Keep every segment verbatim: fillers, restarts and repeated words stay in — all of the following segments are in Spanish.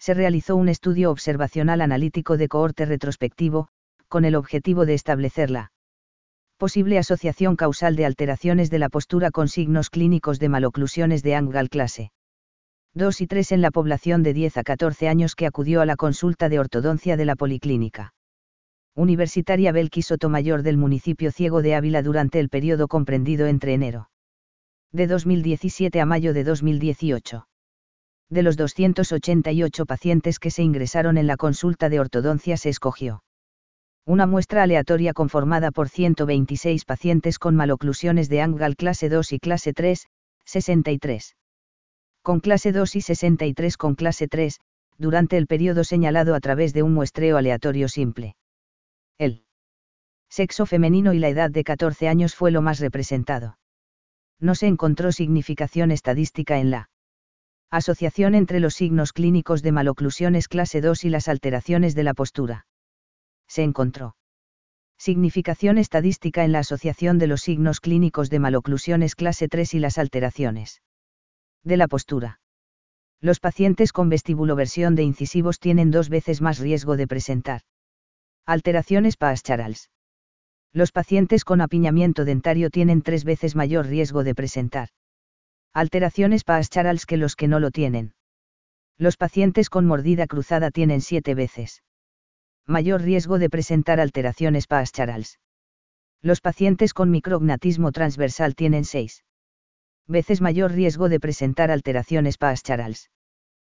Se realizó un estudio observacional analítico de cohorte retrospectivo, con el objetivo de establecer la posible asociación causal de alteraciones de la postura con signos clínicos de maloclusiones de Angal clase dos y tres en la población de diez a catorce años que acudió a la consulta de ortodoncia de la Policlínica Universitaria Belkis Sotomayor del municipio Ciego de Ávila durante el periodo comprendido entre enero de dos mil diecisiete a mayo de dos mil dieciocho. De los doscientos ochenta y ocho pacientes que se ingresaron en la consulta de ortodoncia se escogió una muestra aleatoria conformada por ciento veintiséis pacientes con maloclusiones de Angal clase dos y clase tres, sesenta y tres. Con clase dos y sesenta y tres con clase tres, durante el periodo señalado a través de un muestreo aleatorio simple. El sexo femenino y la edad de catorce años fue lo más representado. No se encontró significación estadística en la asociación entre los signos clínicos de maloclusiones clase dos y las alteraciones de la postura. Se encontró significación estadística en la asociación de los signos clínicos de maloclusiones clase tres y las alteraciones de la postura. Los pacientes con vestibuloversión de incisivos tienen dos veces más riesgo de presentar alteraciones pastorales. Los pacientes con apiñamiento dentario tienen tres veces mayor riesgo de presentar alteraciones pastorales que los que no lo tienen. Los pacientes con mordida cruzada tienen siete veces mayor riesgo de presentar alteraciones pastorales. Los pacientes con micrognatismo transversal tienen seis veces mayor riesgo de presentar alteraciones pastorales.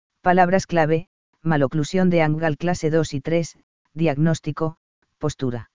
Palabras clave: maloclusión de Angal clase dos y tres, diagnóstico, postura.